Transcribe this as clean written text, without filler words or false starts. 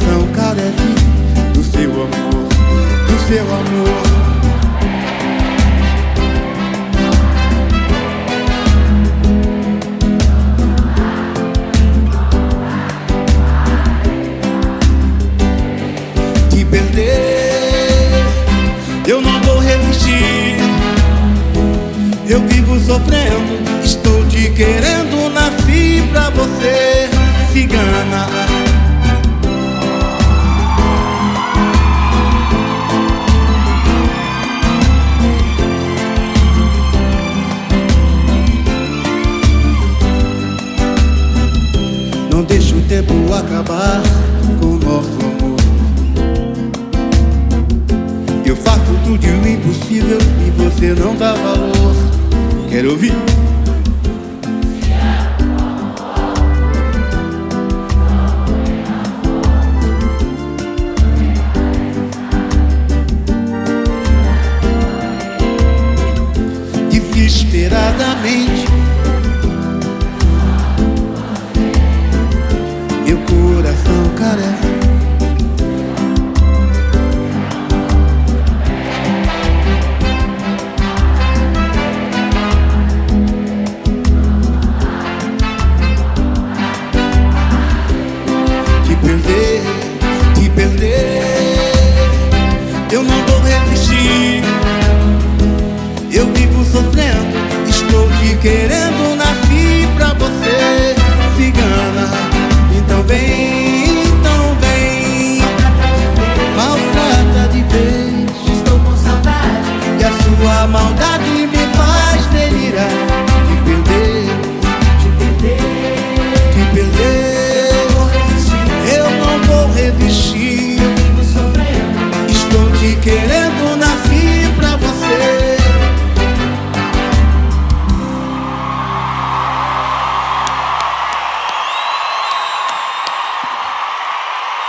coração carece do seu amor, do seu amor. Te perder, eu não vou resistir. Eu vivo sofrendo, estou te querendo, nasci pra você, cigana. Não deixe o tempo acabar com o nosso amor. Eu faço tudo o impossível e você não dá valor. Quero ouvir.